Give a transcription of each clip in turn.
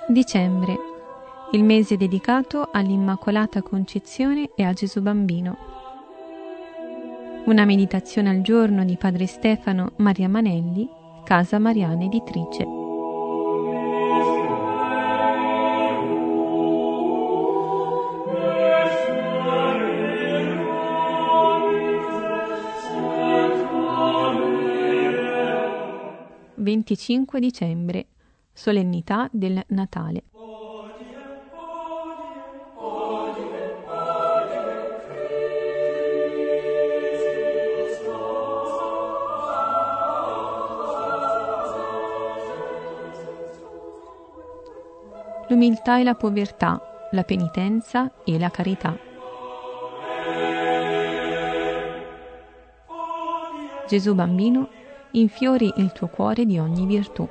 Dicembre, il mese dedicato all'Immacolata Concezione e a Gesù Bambino. Una meditazione al giorno di Padre Stefano Maria Manelli, Casa Mariana Editrice. (25 dicembre), solennità del Natale. L'umiltà e la povertà, la penitenza e la carità. Gesù Bambino, infiori il tuo cuore di ogni virtù.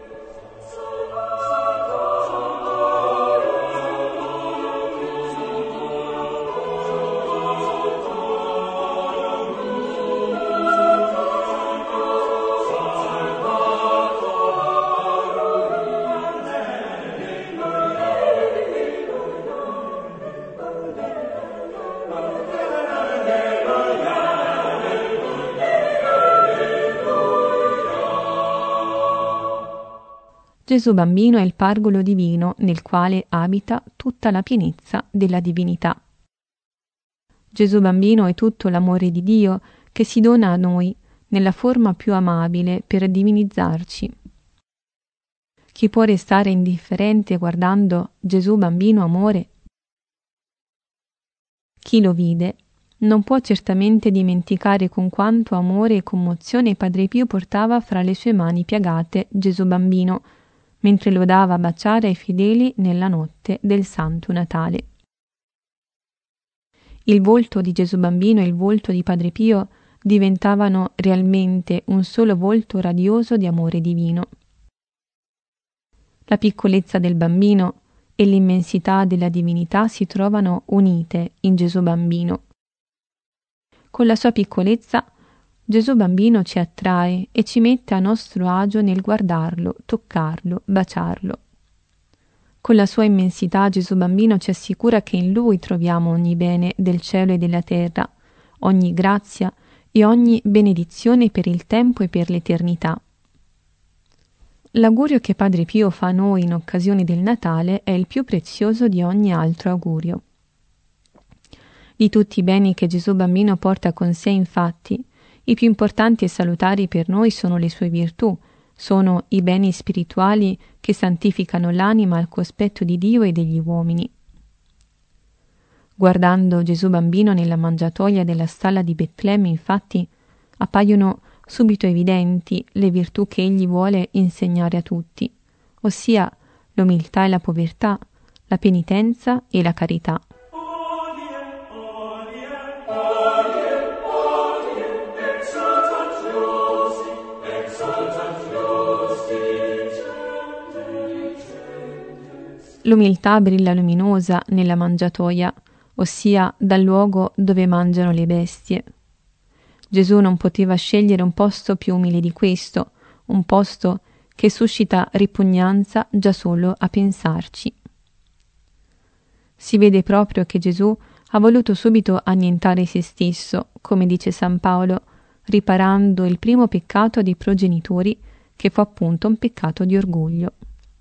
Gesù Bambino è il pargolo divino nel quale abita tutta la pienezza della divinità. Gesù Bambino è tutto l'amore di Dio che si dona a noi nella forma più amabile per divinizzarci. Chi può restare indifferente guardando Gesù Bambino amore? Chi lo vide non può certamente dimenticare con quanto amore e commozione Padre Pio portava fra le sue mani piagate Gesù Bambino, mentre lo dava a baciare ai fedeli nella notte del Santo Natale. Il volto di Gesù Bambino e il volto di Padre Pio diventavano realmente un solo volto radioso di amore divino. La piccolezza del bambino e l'immensità della divinità si trovano unite in Gesù Bambino. Con la sua piccolezza Gesù Bambino ci attrae e ci mette a nostro agio nel guardarlo, toccarlo, baciarlo. Con la sua immensità Gesù Bambino ci assicura che in Lui troviamo ogni bene del cielo e della terra, ogni grazia e ogni benedizione per il tempo e per l'eternità. L'augurio che Padre Pio fa a noi in occasione del Natale è il più prezioso di ogni altro augurio. Di tutti i beni che Gesù Bambino porta con sé, infatti, i più importanti e salutari per noi sono le sue virtù, sono i beni spirituali che santificano l'anima al cospetto di Dio e degli uomini. Guardando Gesù Bambino nella mangiatoia della stalla di Betlemme, infatti, appaiono subito evidenti le virtù che egli vuole insegnare a tutti, ossia l'umiltà e la povertà, la penitenza e la carità. L'umiltà brilla luminosa nella mangiatoia, ossia dal luogo dove mangiano le bestie. Gesù non poteva scegliere un posto più umile di questo, un posto che suscita ripugnanza già solo a pensarci. Si vede proprio che Gesù ha voluto subito annientare se stesso, come dice San Paolo, riparando il primo peccato dei progenitori, che fu appunto un peccato di orgoglio.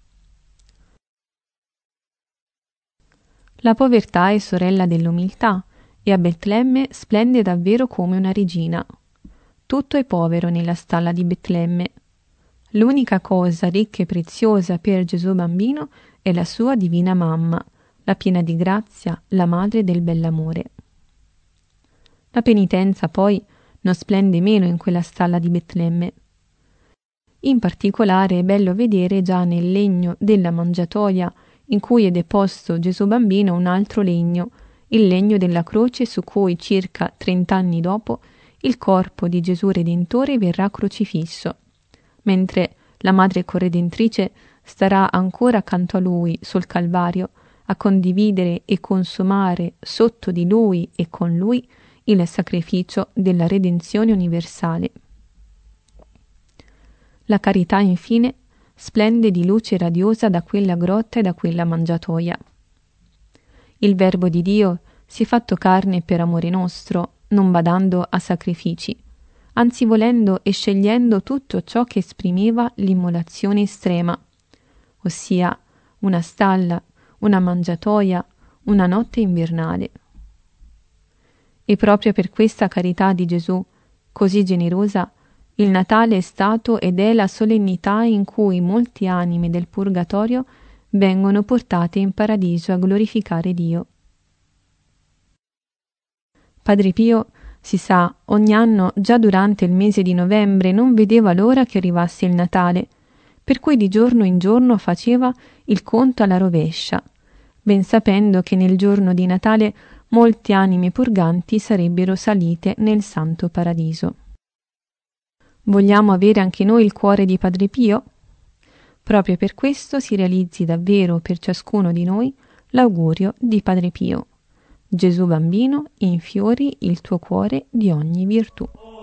La povertà è sorella dell'umiltà e a Betlemme splende davvero come una regina. Tutto è povero nella stalla di Betlemme. L'unica cosa ricca e preziosa per Gesù Bambino è la sua divina mamma, la piena di grazia, la madre del bell'amore. La penitenza poi non splende meno in quella stalla di Betlemme. In particolare è bello vedere già nel legno della mangiatoia in cui è deposto Gesù Bambino un altro legno, il legno della croce su cui circa 30 anni dopo il corpo di Gesù Redentore verrà crocifisso, mentre la Madre Corredentrice starà ancora accanto a Lui sul Calvario a condividere e consumare sotto di Lui e con Lui il sacrificio della redenzione universale. La carità, infine, splende di luce radiosa da quella grotta e da quella mangiatoia. Il Verbo di Dio si è fatto carne per amore nostro, non badando a sacrifici, anzi volendo e scegliendo tutto ciò che esprimeva l'immolazione estrema, ossia una stalla, una mangiatoia, una notte invernale. E proprio per questa carità di Gesù, così generosa, il Natale è stato ed è la solennità in cui molte anime del purgatorio vengono portate in paradiso a glorificare Dio. Padre Pio, si sa, ogni anno, già durante il mese di novembre, non vedeva l'ora che arrivasse il Natale, per cui di giorno in giorno faceva il conto alla rovescia, ben sapendo che nel giorno di Natale molte anime purganti sarebbero salite nel santo paradiso. Vogliamo avere anche noi il cuore di Padre Pio? Proprio per questo si realizzi davvero per ciascuno di noi l'augurio di Padre Pio. Gesù bambino, infiori il tuo cuore di ogni virtù.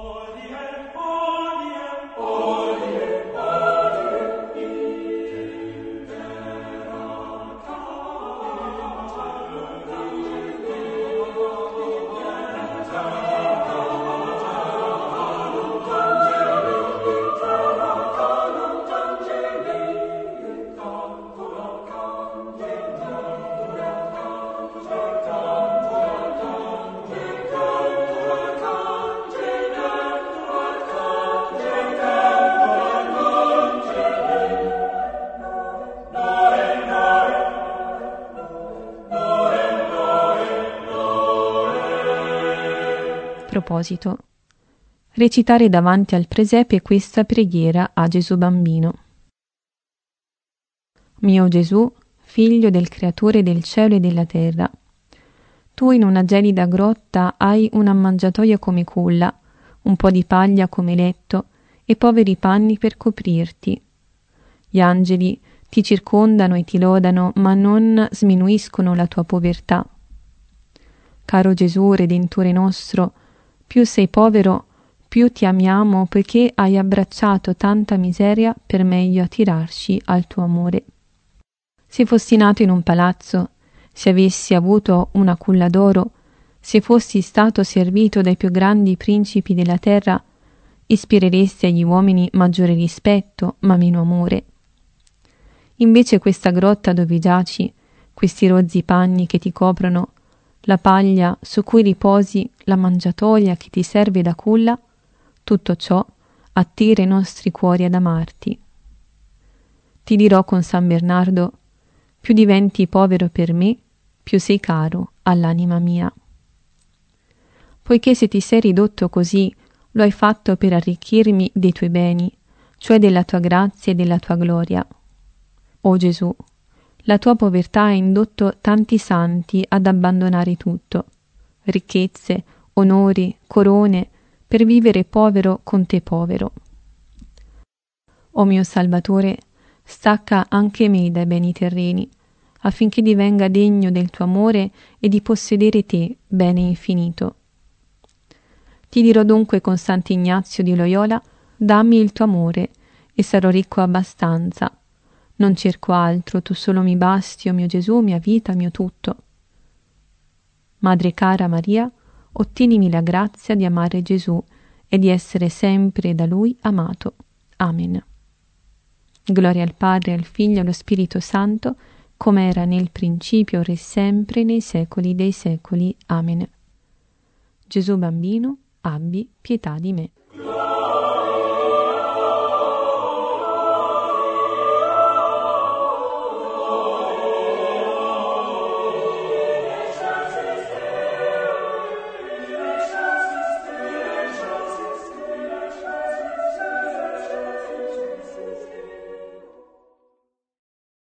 Proposito. Recitare davanti al presepe questa preghiera a Gesù bambino. Mio Gesù, figlio del Creatore del cielo e della terra, tu in una gelida grotta hai una mangiatoia come culla, un po' di paglia come letto e poveri panni per coprirti. Gli angeli ti circondano e ti lodano, ma non sminuiscono la tua povertà. Caro Gesù, Redentore nostro, più sei povero, più ti amiamo, poiché hai abbracciato tanta miseria per meglio attirarci al tuo amore. Se fossi nato in un palazzo, se avessi avuto una culla d'oro, se fossi stato servito dai più grandi principi della terra, ispireresti agli uomini maggiore rispetto, ma meno amore. Invece questa grotta dove giaci, questi rozzi panni che ti coprono, la paglia su cui riposi, la mangiatoia che ti serve da culla, tutto ciò attira i nostri cuori ad amarti. Ti dirò con San Bernardo, più diventi povero per me, più sei caro all'anima mia. Poiché se ti sei ridotto così, lo hai fatto per arricchirmi dei tuoi beni, cioè della tua grazia e della tua gloria. O Gesù, la tua povertà ha indotto tanti santi ad abbandonare tutto, ricchezze, onori, corone, per vivere povero con te povero. O mio Salvatore, stacca anche me dai beni terreni, affinché divenga degno del tuo amore e di possedere te, bene infinito. Ti dirò dunque con Sant'Ignazio di Loyola, dammi il tuo amore, e sarò ricco abbastanza. Non cerco altro, tu solo mi basti, o mio Gesù, mia vita, mio tutto. Madre cara Maria, ottienimi la grazia di amare Gesù e di essere sempre da Lui amato. Amen. Gloria al Padre, al Figlio e allo Spirito Santo, come era nel principio, ora e sempre, nei secoli dei secoli. Amen. Gesù bambino, abbi pietà di me.